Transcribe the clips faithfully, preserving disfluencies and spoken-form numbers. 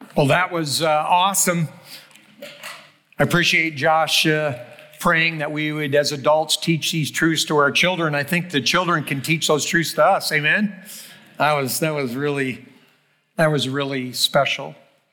Well, that was uh, awesome. I appreciate Josh uh, praying that we would, as adults, teach these truths to our children. I think the children can teach those truths to us. Amen. That was that was really that was really special.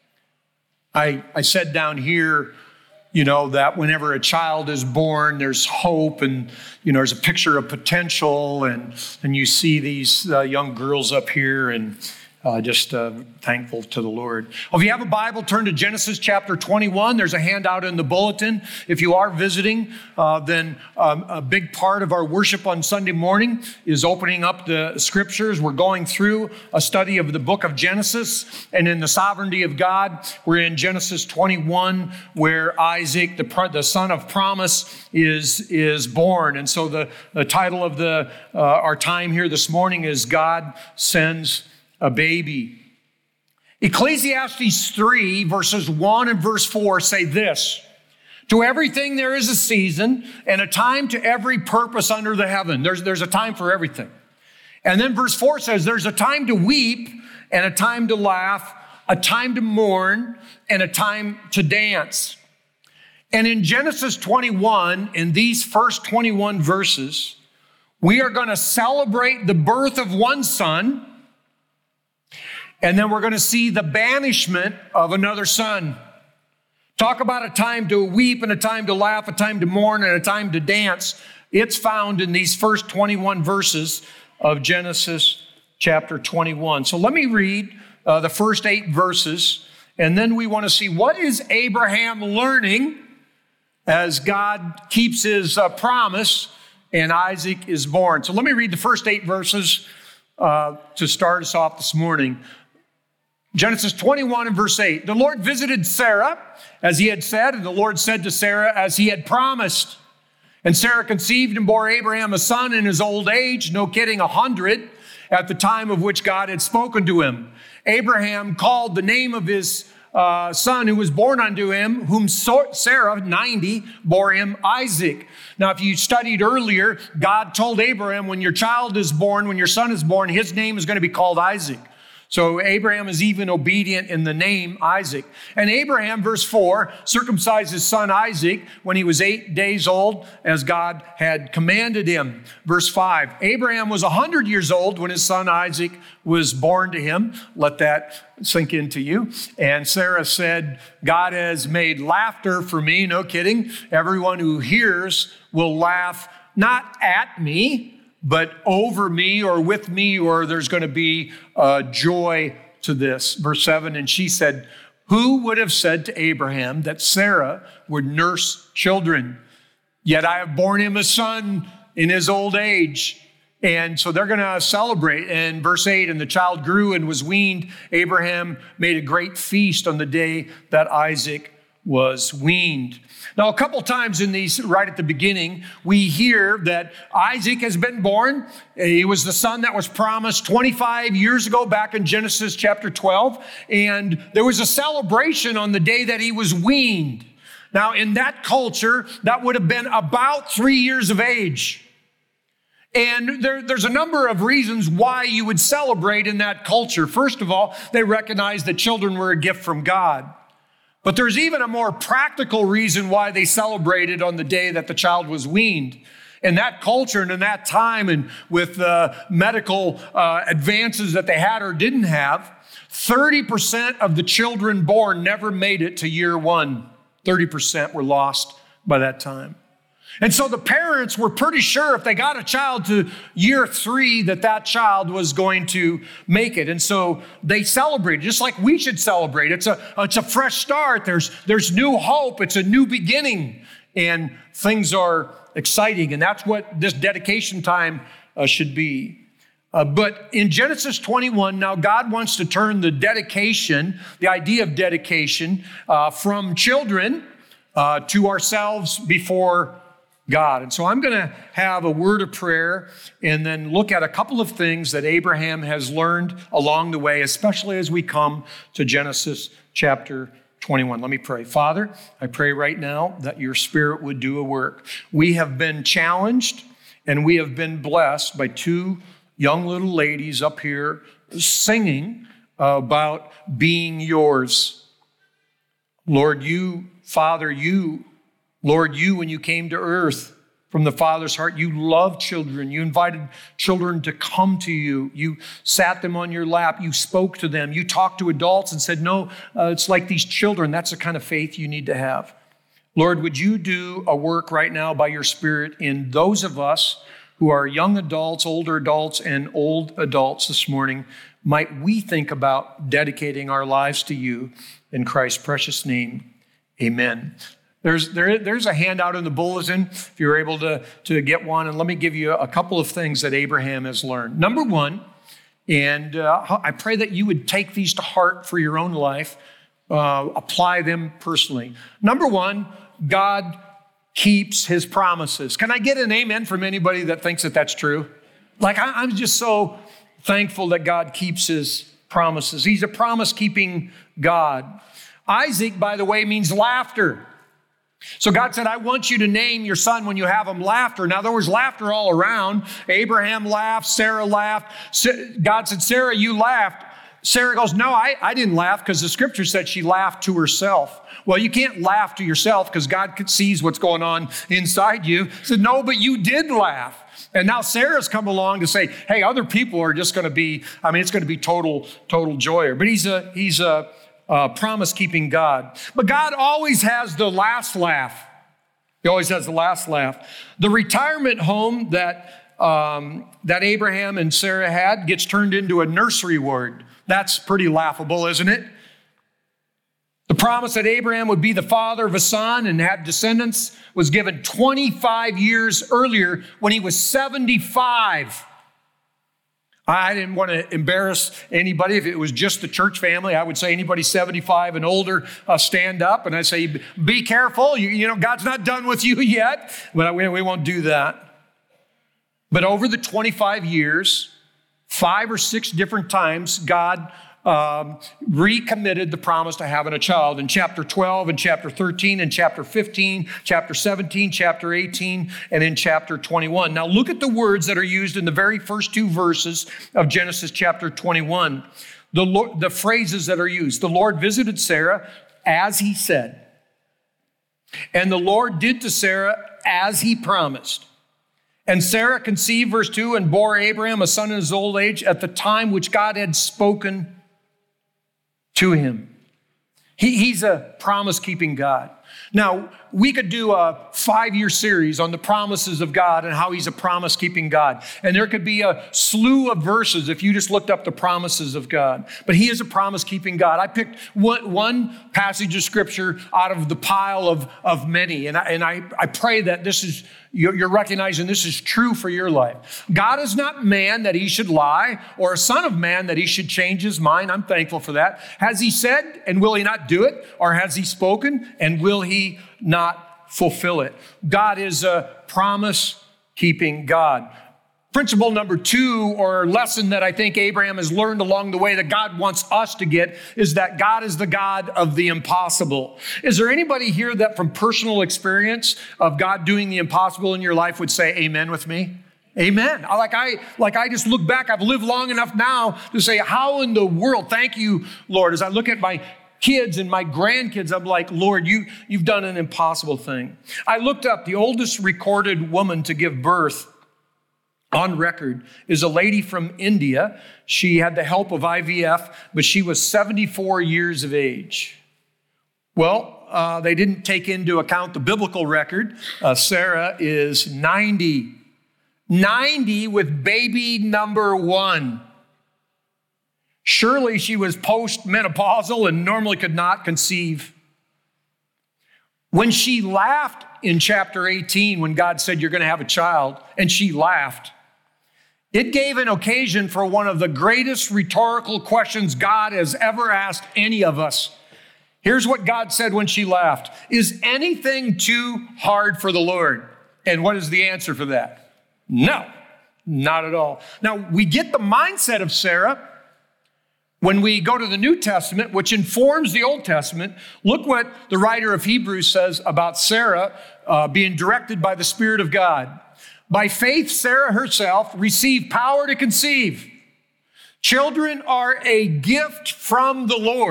I I said down here, you know, that whenever a child is born, there's hope, and you know, there's a picture of potential, and and you see these uh, young girls up here, and uh, just uh, thankful to the Lord. Well, if you have a Bible, turn to Genesis chapter twenty-one. There's a handout in the bulletin. If you are visiting, uh, then um, a big part of our worship on Sunday morning is opening up the scriptures. We're going through a study of the book of Genesis, and in the sovereignty of God, we're in Genesis twenty-one, where Isaac, the, the son of promise, is, is born. And so the, the title of the uh, our time here this morning is God Sends a Baby. Ecclesiastes three, verses one and verse four say this: to everything there is a season and a time to every purpose under the heaven. There's, there's a time for everything. And then verse four says there's a time to weep and a time to laugh, a time to mourn and a time to dance. And in Genesis twenty-one, in these first twenty-one verses, we are going to celebrate the birth of one son, and then we're going to see the banishment of another son. Talk about a time to weep and a time to laugh, a time to mourn and a time to dance. It's found in these first twenty-one verses of Genesis chapter twenty-one. So let me read uh, the first eight verses, and then we want to see what is Abraham learning as God keeps his uh, promise and Isaac is born. So let me read the first eight verses uh, to start us off this morning. Genesis twenty-one and verse eight. The Lord visited Sarah as he had said, and the Lord said to Sarah as he had promised. And Sarah conceived and bore Abraham a son in his old age, no kidding, a hundred, at the time of which God had spoken to him. Abraham called the name of his uh, son who was born unto him, whom Sarah, ninety, bore him Isaac. Now, if you studied earlier, God told Abraham, when your child is born, when your son is born, his name is going to be called Isaac. So Abraham is even obedient in the name Isaac. And Abraham, verse four, circumcised his son Isaac when he was eight days old, as God had commanded him. Verse five, Abraham was one hundred years old when his son Isaac was born to him. Let that sink into you. And Sarah said, God has made laughter for me. No kidding. Everyone who hears will laugh, not at me, but over me or with me, or there's going to be uh, joy to this. Verse seven, and she said, who would have said to Abraham that Sarah would nurse children? Yet I have borne him a son in his old age. And so they're going to celebrate. And verse eight, and the child grew and was weaned. Abraham made a great feast on the day that Isaac was weaned. Now, a couple times in these, right at the beginning, we hear that Isaac has been born. He was the son that was promised twenty-five years ago, back in Genesis chapter twelve. And there was a celebration on the day that he was weaned. Now, in that culture, that would have been about three years of age. And there, there's a number of reasons why you would celebrate in that culture. First of all, they recognized that children were a gift from God. But there's even a more practical reason why they celebrated on the day that the child was weaned. In that culture and in that time, and with the medical uh, advances that they had or didn't have, thirty percent of the children born never made it to year one. thirty percent were lost by that time. And so the parents were pretty sure if they got a child to year three that that child was going to make it. And so they celebrated, just like we should celebrate. It's a, it's a fresh start. There's, there's new hope. It's a new beginning. And things are exciting. And that's what this dedication time uh, should be. Uh, but in Genesis twenty-one, now God wants to turn the dedication, the idea of dedication, uh, from children uh, to ourselves before God. And so I'm going to have a word of prayer and then look at a couple of things that Abraham has learned along the way, especially as we come to Genesis chapter twenty-one. Let me pray. Father, I pray right now that your Spirit would do a work. We have been challenged and we have been blessed by two young little ladies up here singing about being yours. Lord, you, Father, you, Lord, you, when you came to earth from the Father's heart, you loved children. You invited children to come to you. You sat them on your lap. You spoke to them. You talked to adults and said, no, uh, it's like these children. That's the kind of faith you need to have. Lord, would you do a work right now by your Spirit in those of us who are young adults, older adults, and old adults this morning? Might we think about dedicating our lives to you in Christ's precious name? Amen. There's, there, there's a handout in the bulletin if you're able to, to get one. And let me give you a couple of things that Abraham has learned. Number one, and uh, I pray that you would take these to heart for your own life, uh, apply them personally. Number one, God keeps his promises. Can I get an amen from anybody that thinks that that's true? Like, I, I'm just so thankful that God keeps his promises. He's a promise-keeping God. Isaac, by the way, means laughter. So God said, I want you to name your son when you have him laughter. Now, there was laughter all around. Abraham laughed. Sarah laughed. God said, Sarah, you laughed. Sarah goes, no, I, I didn't laugh because the scripture said she laughed to herself. Well, you can't laugh to yourself because God sees what's going on inside you. He said, no, but you did laugh. And now Sarah's come along to say, hey, other people are just going to be, I mean, it's going to be total, total joy. But he's a, he's a, Uh, promise-keeping God. But God always has the last laugh. He always has the last laugh. The retirement home that, um, that Abraham and Sarah had gets turned into a nursery ward. That's pretty laughable, isn't it? The promise that Abraham would be the father of a son and have descendants was given twenty-five years earlier when he was seventy-five. I didn't want to embarrass anybody. If it was just the church family, I would say anybody seventy-five and older, uh, stand up. And I say, be careful. You, you know, God's not done with you yet. But we, we won't do that. But over the twenty-five years, five or six different times, God um, recommitted the promise to having a child. In chapter twelve, in chapter thirteen, in chapter fifteen, chapter seventeen, chapter eighteen, and in chapter twenty-one. Now look at the words that are used in the very first two verses of Genesis chapter twenty-one. The, Lord, the phrases that are used. The Lord visited Sarah as he said. And the Lord did to Sarah as he promised. And Sarah conceived, verse two, and bore Abraham a son in his old age at the time which God had spoken to him. He, he's a promise-keeping God. Now, we could do a five-year series on the promises of God and how he's a promise-keeping God. And there could be a slew of verses if you just looked up the promises of God. But he is a promise-keeping God. I picked one, one passage of scripture out of the pile of, of many. And, I, and I, I pray that this is, you're, you're recognizing this is true for your life. God is not man that he should lie, or a son of man that he should change his mind. I'm thankful for that. Has he said, and will he not do it? Or has he spoken, and will he not fulfill it? God is a promise-keeping God. Principle number two, or lesson that I think Abraham has learned along the way that God wants us to get, is that God is the God of the impossible. Is there anybody here that from personal experience of God doing the impossible in your life would say amen with me? Amen. Like I, like I just look back, I've lived long enough now to say, how in the world, thank you, Lord, as I look at my kids and my grandkids, I'm like, Lord, you, you've done an impossible thing. I looked up the oldest recorded woman to give birth on record is a lady from India. She had the help of I V F, but she was seventy-four years of age. Well, uh, they didn't take into account the biblical record. Uh, Sarah is ninety. ninety with baby number one. Surely she was post-menopausal and normally could not conceive. When she laughed in chapter eighteen, when God said, you're going to have a child, and she laughed, it gave an occasion for one of the greatest rhetorical questions God has ever asked any of us. Here's what God said when she laughed. Is anything too hard for the Lord? And what is the answer for that? No, not at all. Now, we get the mindset of Sarah when we go to the New Testament, which informs the Old Testament. Look what the writer of Hebrews says about Sarah uh, being directed by the Spirit of God. By faith, Sarah herself received power to conceive. Children are a gift from the Lord.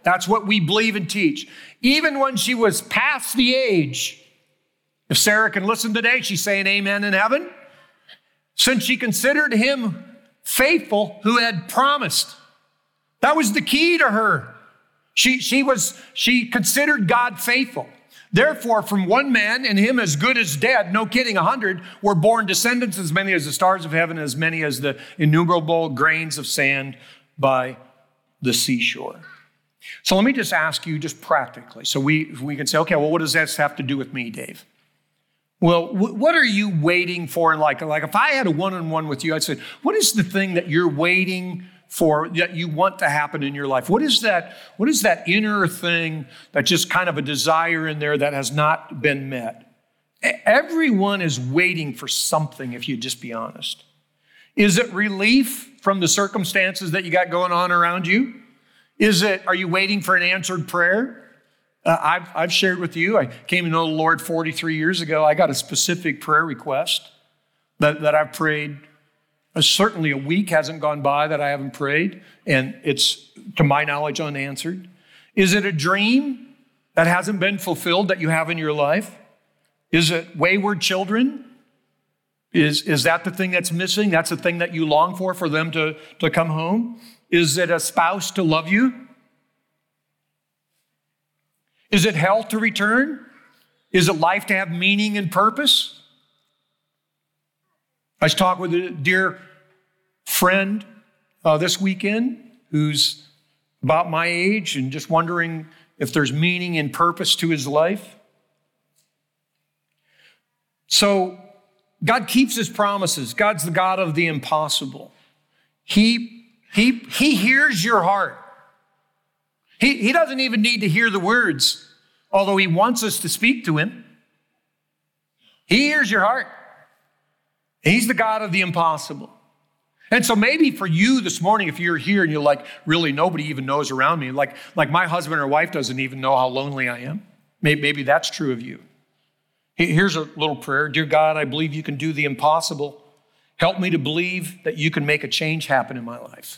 That's what we believe and teach. Even when she was past the age, if Sarah can listen today, she's saying amen in heaven. Since she considered him faithful who had promised. That was the key to her. She, she, was, she considered God faithful. Therefore, from one man, and him as good as dead, no kidding, a hundred, were born descendants as many as the stars of heaven, as many as the innumerable grains of sand by the seashore. So let me just ask you just practically. So we, we can say, okay, well, what does that have to do with me, Dave? Well, w- what are you waiting for in life? Like if I had a one-on-one with you, I'd say, what is the thing that you're waiting for, that you want to happen in your life? What is that, what is that inner thing that just kind of a desire in there that has not been met? Everyone is waiting for something, if you just be honest. Is it relief from the circumstances that you got going on around you? Is it, are you waiting for an answered prayer? Uh, I've, I've shared with you, I came to know the Lord forty-three years ago. I got a specific prayer request that, that I've prayed. Uh, certainly a week hasn't gone by that I haven't prayed, and it's, to my knowledge, unanswered. Is it a dream that hasn't been fulfilled that you have in your life? Is it wayward children? Is, is that the thing that's missing? That's the thing that you long for, for them to, to come home? Is it a spouse to love you? Is it health to return? Is it life to have meaning and purpose? I was talking with a dear friend uh, this weekend who's about my age and just wondering if there's meaning and purpose to his life. So God keeps his promises. God's the God of the impossible. He, he, he hears your heart. He, he doesn't even need to hear the words, although he wants us to speak to him. He hears your heart. He's the God of the impossible. And so maybe for you this morning, if you're here and you're like, really, nobody even knows around me, like, like my husband or wife doesn't even know how lonely I am. Maybe, maybe that's true of you. Here's a little prayer. Dear God, I believe you can do the impossible. Help me to believe that you can make a change happen in my life.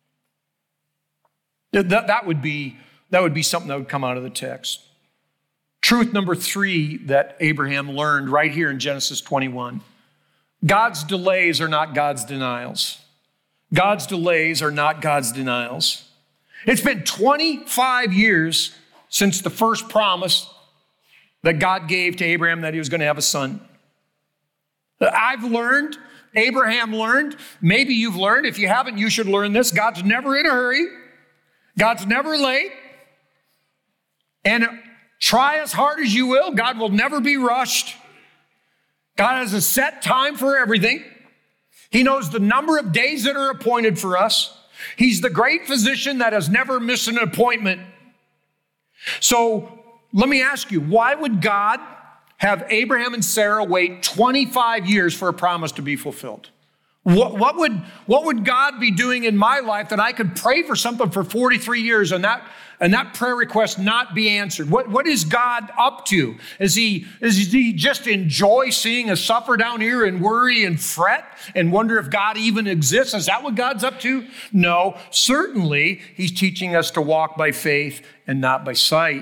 That, that, would be, that would be something that would come out of the text. Truth number three that Abraham learned right here in Genesis twenty-one. God's delays are not God's denials. God's delays are not God's denials. It's been twenty-five years since the first promise that God gave to Abraham that he was going to have a son. I've learned, Abraham learned, maybe you've learned. If you haven't, you should learn this. God's never in a hurry. God's never late. And try as hard as you will, God will never be rushed. God has a set time for everything. He knows the number of days that are appointed for us. He's the great physician that has never missed an appointment. So let me ask you, why would God have Abraham and Sarah wait twenty-five years for a promise to be fulfilled? What, what, would, what would God be doing in my life that I could pray for something for forty-three years and that, and that prayer request not be answered? What, what is God up to? Is he, is he just enjoy seeing us suffer down here and worry and fret and wonder if God even exists? Is that what God's up to? No, certainly he's teaching us to walk by faith and not by sight.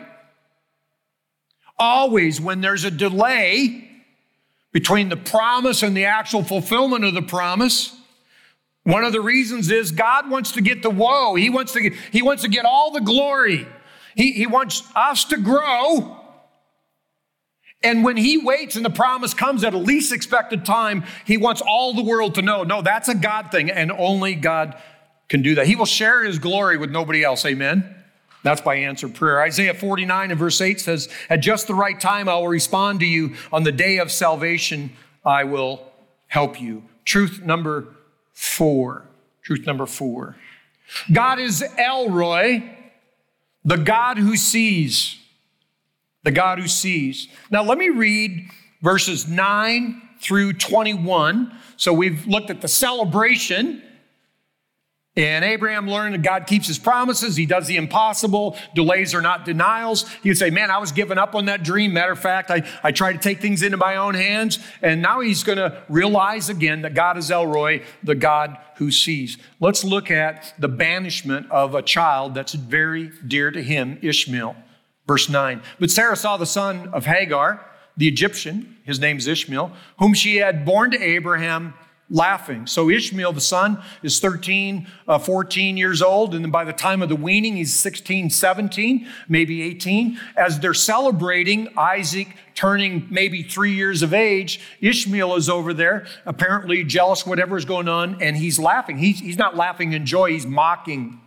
Always when there's a delay between the promise and the actual fulfillment of the promise, one of the reasons is God wants to get the woe. He wants to get, he wants to get all the glory. He, he wants us to grow. And when he waits and the promise comes at a least expected time, he wants all the world to know, no, that's a God thing, and only God can do that. He will share his glory with nobody else. Amen. That's by answered prayer. Isaiah forty-nine and verse eight says, at just the right time, I will respond to you. On the day of salvation, I will help you. Truth number four. Truth number four. God is El Roi, the God who sees. The God who sees. Now let me read verses nine through twenty-one. So we've looked at the celebration And Abraham learned that God keeps his promises. He does the impossible. Delays are not denials. He would say, man, I was giving up on that dream. Matter of fact, I, I tried to take things into my own hands. And now he's going to realize again that God is El Roi, the God who sees. Let's look at the banishment of a child that's very dear to him, Ishmael. Verse nine. But Sarah saw the son of Hagar, the Egyptian, his name's Ishmael, whom she had borne to Abraham, laughing. So Ishmael, the son, is thirteen, uh, fourteen years old. And then by the time of the weaning, he's sixteen, seventeen, maybe eighteen. As they're celebrating Isaac turning maybe three years of age, Ishmael is over there, apparently jealous, whatever is going on, and he's laughing. He's, he's not laughing in joy, he's mocking.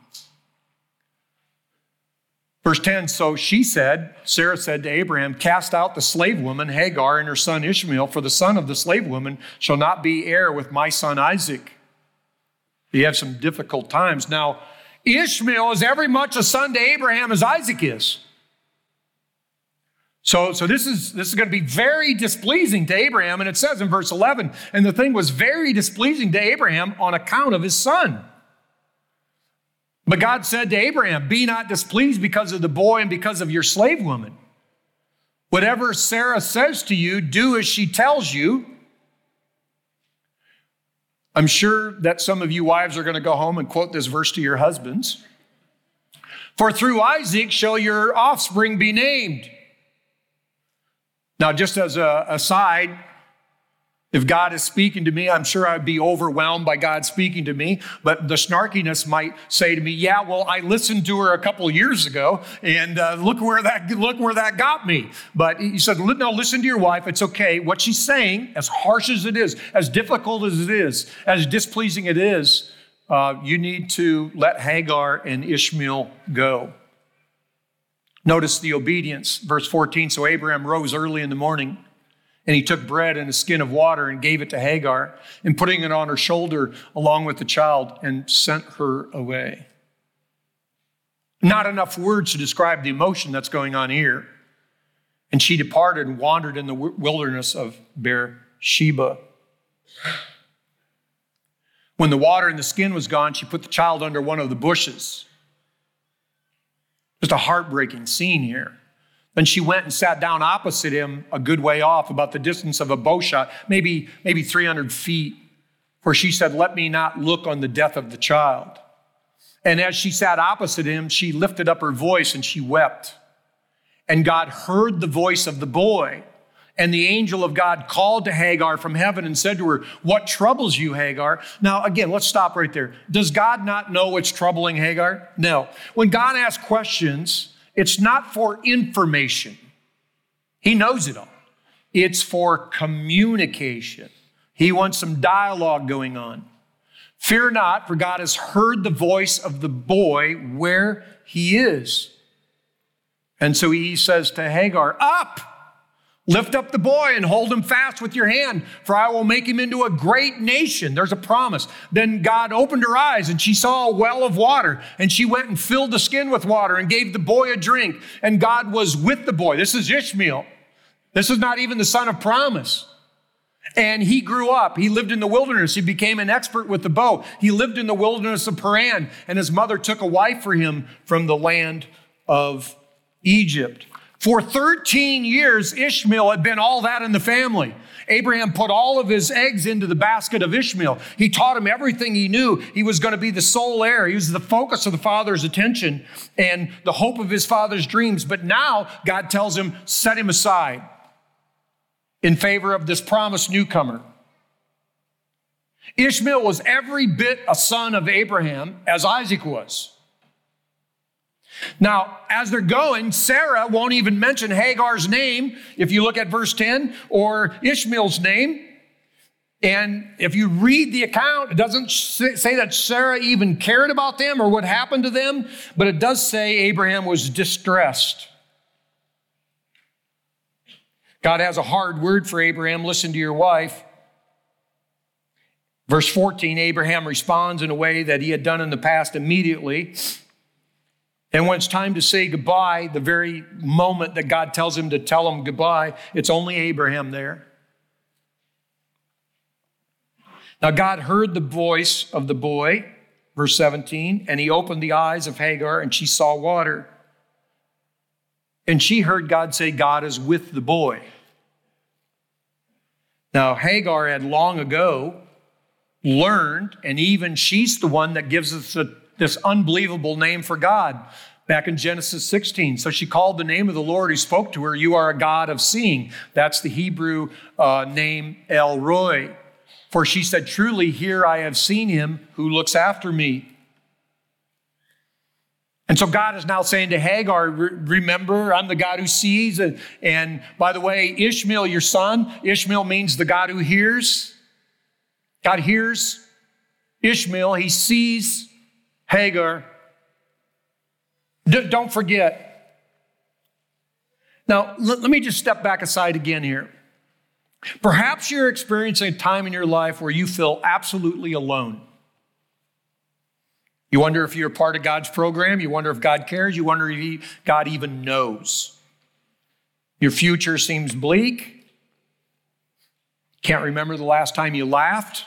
Verse ten, so she said, Sarah said to Abraham, cast out the slave woman Hagar and her son Ishmael, for the son of the slave woman shall not be heir with my son Isaac. You have some difficult times. Now, Ishmael is every much a son to Abraham as Isaac is. So, so this is, this is going to be very displeasing to Abraham. And it says in verse eleven, and the thing was very displeasing to Abraham on account of his son. But God said to Abraham, be not displeased because of the boy and because of your slave woman. Whatever Sarah says to you, do as she tells you. I'm sure that some of you wives are going to go home and quote this verse to your husbands. For through Isaac shall your offspring be named. Now, just as a aside, if God is speaking to me, I'm sure I'd be overwhelmed by God speaking to me. But the snarkiness might say to me, yeah, well, I listened to her a couple of years ago, and uh, look where that look where that got me. But he said, no, listen to your wife. It's okay. What she's saying, as harsh as it is, as difficult as it is, as displeasing it is, uh, you need to let Hagar and Ishmael go. Notice the obedience. Verse fourteen, so Abraham rose early in the morning, and he took bread and a skin of water and gave it to Hagar, and putting it on her shoulder along with the child, and sent her away. Not enough words to describe the emotion that's going on here. And she departed and wandered in the wilderness of Beersheba. When the water in the skin was gone, she put the child under one of the bushes. Just a heartbreaking scene here. Then she went and sat down opposite him a good way off, about the distance of a bow shot, maybe, maybe three hundred feet, where she said, let me not look on the death of the child. And as she sat opposite him, she lifted up her voice and she wept. And God heard the voice of the boy. And the angel of God called to Hagar from heaven and said to her, what troubles you, Hagar? Now, again, let's stop right there. Does God not know what's troubling Hagar? No. When God asks questions, it's not for information. He knows it all. It's for communication. He wants some dialogue going on. Fear not, for God has heard the voice of the boy where he is. And so he says to Hagar, up, lift up the boy and hold him fast with your hand, for I will make him into a great nation. There's a promise. Then God opened her eyes and she saw a well of water, and she went and filled the skin with water and gave the boy a drink. And God was with the boy. This is Ishmael. This is not even the son of promise. And he grew up. He lived in the wilderness. He became an expert with the bow. He lived in the wilderness of Paran, and his mother took a wife for him from the land of Egypt. For thirteen years, Ishmael had been all that in the family. Abraham put all of his eggs into the basket of Ishmael. He taught him everything he knew. He was going to be the sole heir. He was the focus of the father's attention and the hope of his father's dreams. But now God tells him, set him aside in favor of this promised newcomer. Ishmael was every bit a son of Abraham as Isaac was. Now, as they're going, Sarah won't even mention Hagar's name, if you look at verse ten, or Ishmael's name. And if you read the account, it doesn't say that Sarah even cared about them or what happened to them, but it does say Abraham was distressed. God has a hard word for Abraham. Listen to your wife. Verse fourteen, Abraham responds in a way that he had done in the past immediately. And when it's time to say goodbye, the very moment that God tells him to tell him goodbye, it's only Abraham there. Now, God heard the voice of the boy, Verse seventeen, and he opened the eyes of Hagar, and she saw water. And she heard God say, God is with the boy. Now, Hagar had long ago learned, and even she's the one that gives us a, this unbelievable name for God back in Genesis sixteen. So she called the name of the Lord who spoke to her, you are a God of seeing. That's the Hebrew uh, name El Roi. For she said, truly, here I have seen him who looks after me. And so God is now saying to Hagar, remember, I'm the God who sees. And, and by the way, Ishmael, your son, Ishmael means the God who hears. God hears Ishmael. He sees Hagar. D- don't forget. Now, let, let me just step back aside again here. Perhaps you're experiencing a time in your life where you feel absolutely alone. You wonder if you're part of God's program. You wonder if God cares. You wonder if he, God even knows. Your future seems bleak. Can't remember the last time you laughed.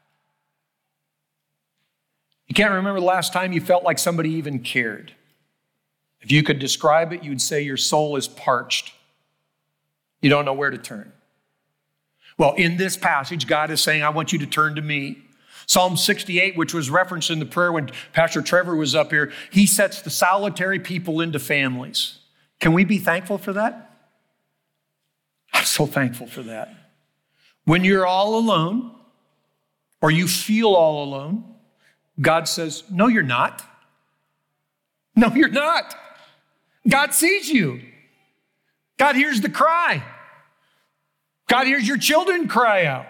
You can't remember the last time you felt like somebody even cared. If you could describe it, you'd say your soul is parched. You don't know where to turn. Well, in this passage, God is saying, I want you to turn to me. Psalm sixty-eight, which was referenced in the prayer when Pastor Trevor was up here, he sets the solitary people into families. Can we be thankful for that? I'm so thankful for that. When you're all alone, or you feel all alone, God says, no, you're not. No, you're not. God sees you. God hears the cry. God hears your children cry out.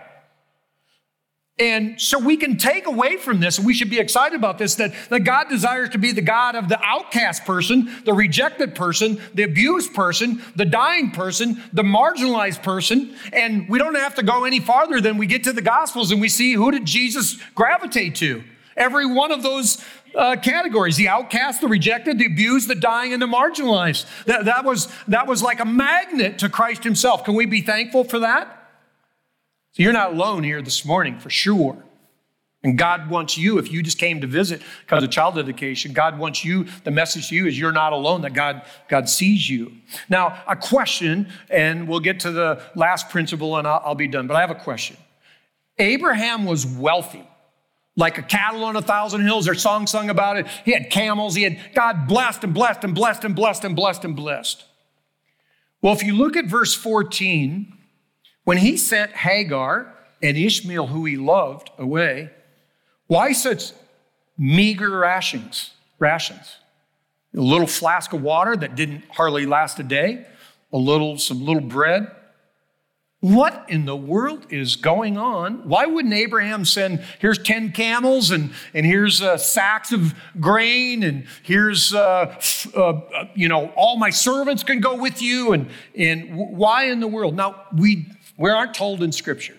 And so we can take away from this, and we should be excited about this, that, that God desires to be the God of the outcast person, the rejected person, the abused person, the dying person, the marginalized person. And we don't have to go any farther than we get to the Gospels and we see, who did Jesus gravitate to? Every one of those uh, categories, the outcast, the rejected, the abused, the dying, and the marginalized. That, that, was, that was like a magnet to Christ himself. Can we be thankful for that? So you're not alone here this morning, for sure. And God wants you, if you just came to visit because of child dedication, God wants you, the message to you is you're not alone, that God, God sees you. Now, a question, and we'll get to the last principle and I'll, I'll be done, but I have a question. Abraham was wealthy, like a cattle on a thousand hills. There's songs sung about it. He had camels. He had God blessed and blessed and blessed and blessed and blessed and blessed. Well, if you look at verse fourteen, when he sent Hagar and Ishmael, who he loved, away, why such meager rations? Rations. A little flask of water that didn't hardly last a day, a little, some little bread. What in the world is going on? Why wouldn't Abraham send, here's ten camels, and, and here's uh, sacks of grain, and here's, uh, uh, you know, all my servants can go with you, and, and why in the world? Now, we, we aren't told in Scripture.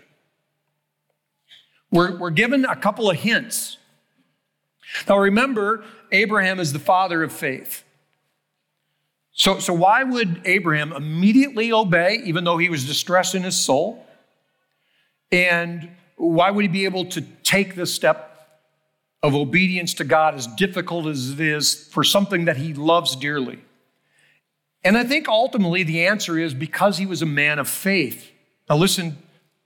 We're, we're given a couple of hints. Now, remember, Abraham is the father of faith. So, so why would Abraham immediately obey, even though he was distressed in his soul? And why would he be able to take this step of obedience to God, as difficult as it is, for something that he loves dearly? And I think ultimately the answer is because he was a man of faith. Now listen,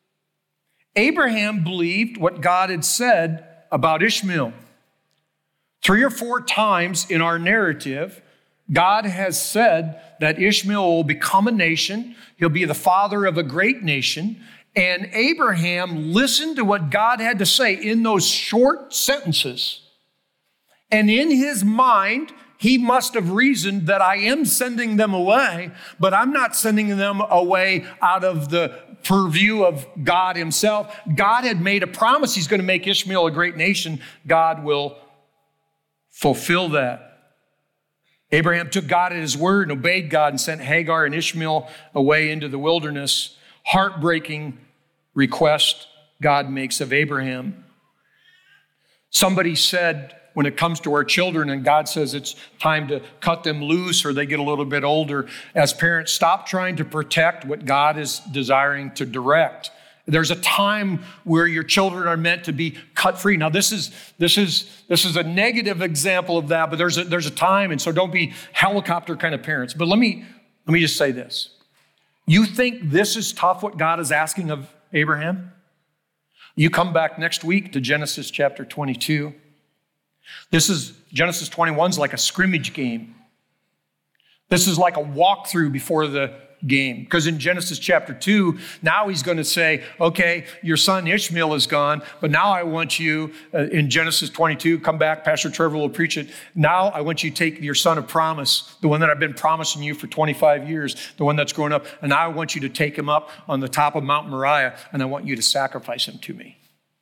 Abraham believed what God had said about Ishmael. Three or four times in our narrative, God has said that Ishmael will become a nation. He'll be the father of a great nation. And Abraham listened to what God had to say in those short sentences. And in his mind, he must have reasoned that I am sending them away, but I'm not sending them away out of the purview of God himself. God had made a promise he's going to make Ishmael a great nation. God will fulfill that. Abraham took God at his word and obeyed God and sent Hagar and Ishmael away into the wilderness. Heartbreaking request God makes of Abraham. Somebody said, when it comes to our children and God says it's time to cut them loose or they get a little bit older, as parents, stop trying to protect what God is desiring to direct There's a time where your children are meant to be cut free. Now, this is this is this is a negative example of that, but there's a, there's a time, and so don't be helicopter kind of parents. But let me let me just say this: you think this is tough? What God is asking of Abraham? You come back next week to Genesis chapter twenty-two. This is Genesis twenty-one is like a scrimmage game. This is like a walkthrough before the game. Because in Genesis chapter two, now he's going to say, okay, your son Ishmael is gone, but now I want you, uh, in Genesis twenty-two, come back, Pastor Trevor will preach it. Now I want you to take your son of promise, the one that I've been promising you for twenty-five years, the one that's grown up, and now I want you to take him up on the top of Mount Moriah, and I want you to sacrifice him to me.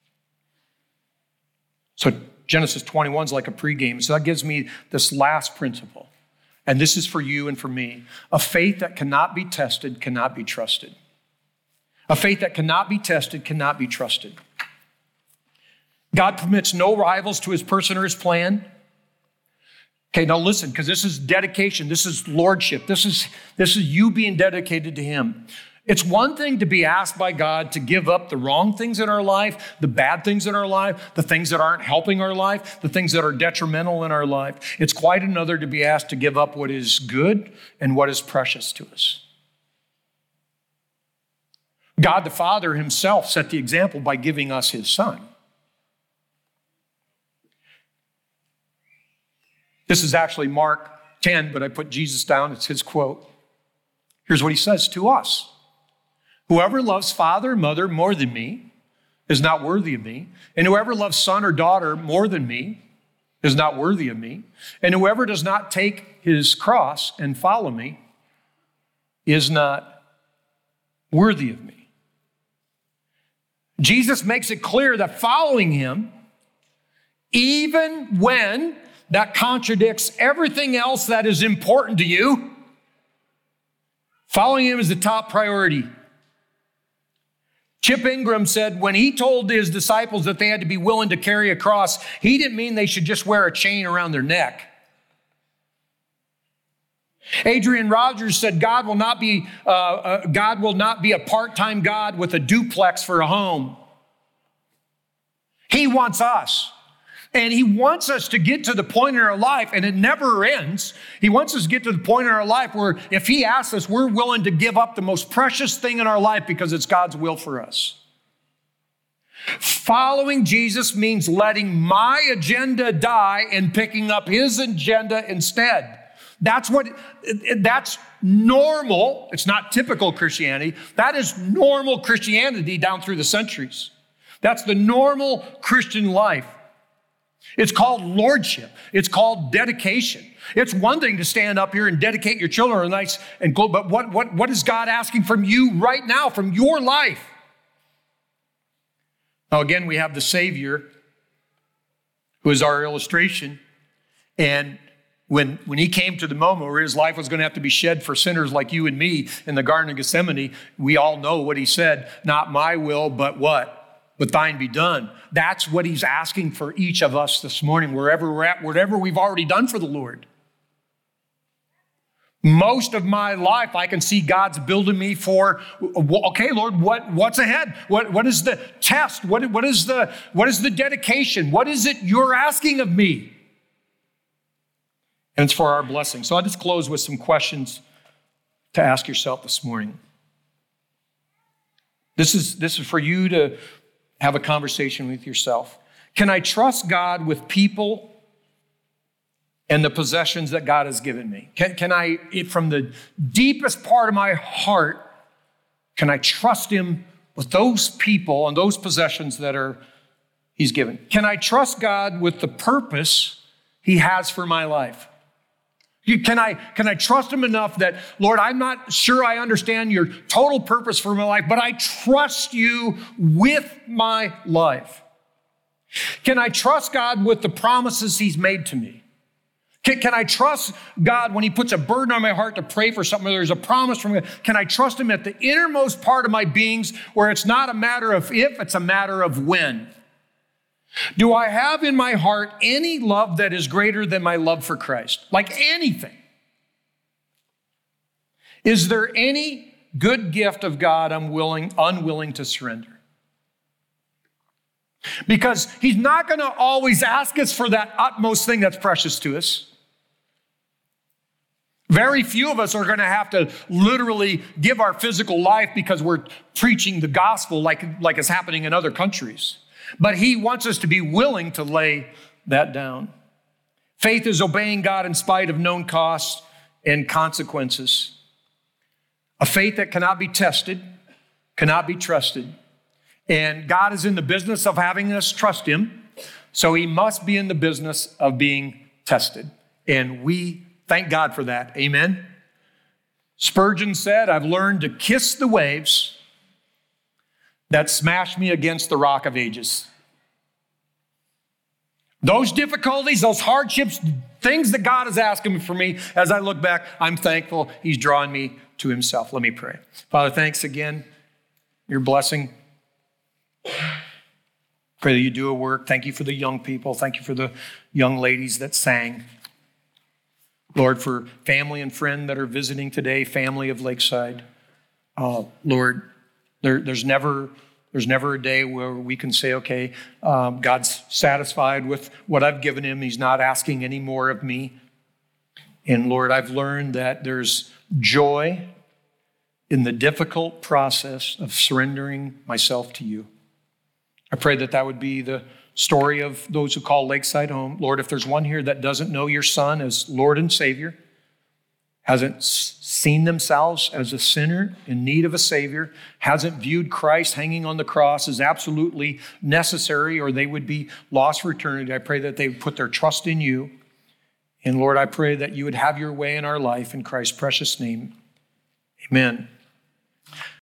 So Genesis twenty-one is like a pregame. So that gives me this last principle. And this is for you and for me. A faith that cannot be tested cannot be trusted. A faith that cannot be tested cannot be trusted. God permits no rivals to his person or his plan. Okay, now listen, because this is dedication. This is lordship. This is, this is you being dedicated to him. It's one thing to be asked by God to give up the wrong things in our life, the bad things in our life, the things that aren't helping our life, the things that are detrimental in our life. It's quite another to be asked to give up what is good and what is precious to us. God the Father himself set the example by giving us his Son. This is actually Mark ten, but I put Jesus down. It's his quote. Here's what he says to us. Whoever loves father or mother more than me is not worthy of me. And whoever loves son or daughter more than me is not worthy of me. And whoever does not take his cross and follow me is not worthy of me. Jesus makes it clear that following him, even when that contradicts everything else that is important to you, following him is the top priority. Chip Ingram said when he told his disciples that they had to be willing to carry a cross, he didn't mean they should just wear a chain around their neck. Adrian Rogers said God will not be uh, uh, God will not be a part-time God with a duplex for a home. He wants us. And he wants us to get to the point in our life, and it never ends. He wants us to get to the point in our life where if he asks us, we're willing to give up the most precious thing in our life because it's God's will for us. Following Jesus means letting my agenda die and picking up his agenda instead. That's what, that's normal. It's not typical Christianity. That is normal Christianity down through the centuries. That's the normal Christian life. It's called lordship. It's called dedication. It's one thing to stand up here and dedicate your children a nice and go, but what, what, what is God asking from you right now, from your life? Now, again, we have the Savior, who is our illustration. And when, when he came to the moment where his life was going to have to be shed for sinners like you and me in the Garden of Gethsemane, we all know what he said, not my will, but what? But thine be done. That's what he's asking for each of us this morning, wherever we're at, whatever we've already done for the Lord. Most of my life, I can see God's building me for, okay, Lord, what, what's ahead? What, what is the test? What, what, is the, what is the dedication? What is it you're asking of me? And it's for our blessing. So I'll just close with some questions to ask yourself this morning. This is, this is for you to have a conversation with yourself. Can I trust God with people and the possessions that God has given me? Can, can I, from the deepest part of my heart, can I trust him with those people and those possessions that are he's given? Can I trust God with the purpose he has for my life? Can I, can I trust him enough that, Lord, I'm not sure I understand your total purpose for my life, but I trust you with my life? Can I trust God with the promises he's made to me? Can, can I trust God when he puts a burden on my heart to pray for something, or there's a promise from God? Can I trust him at the innermost part of my beings where it's not a matter of if, it's a matter of when? Do I have in my heart any love that is greater than my love for Christ? Like anything. Is there any good gift of God I'm willing, unwilling to surrender? Because he's not going to always ask us for that utmost thing that's precious to us. Very few of us are going to have to literally give our physical life because we're preaching the gospel like, like it's happening in other countries. But he wants us to be willing to lay that down. Faith is obeying God in spite of known costs and consequences. A faith that cannot be tested, cannot be trusted. And God is in the business of having us trust him, so he must be in the business of being tested. And we thank God for that. Amen. Spurgeon said, I've learned to kiss the waves that smash me against the rock of ages. Those difficulties, those hardships, things that God is asking for me, as I look back, I'm thankful he's drawing me to himself. Let me pray. Father, thanks again. Your blessing. Pray that you do a work. Thank you for the young people. Thank you for the young ladies that sang. Lord, for family and friend that are visiting today, family of Lakeside. Uh, Lord, there, there's never there's never a day where we can say, okay, um, God's satisfied with what I've given him. He's not asking any more of me. And Lord, I've learned that there's joy in the difficult process of surrendering myself to you. I pray that that would be the story of those who call Lakeside home. Lord, if there's one here that doesn't know your Son as Lord and Savior, hasn't seen themselves as a sinner in need of a Savior, hasn't viewed Christ hanging on the cross as absolutely necessary, or they would be lost for eternity, I pray that they would put their trust in you. And Lord, I pray that you would have your way in our life in Christ's precious name. Amen.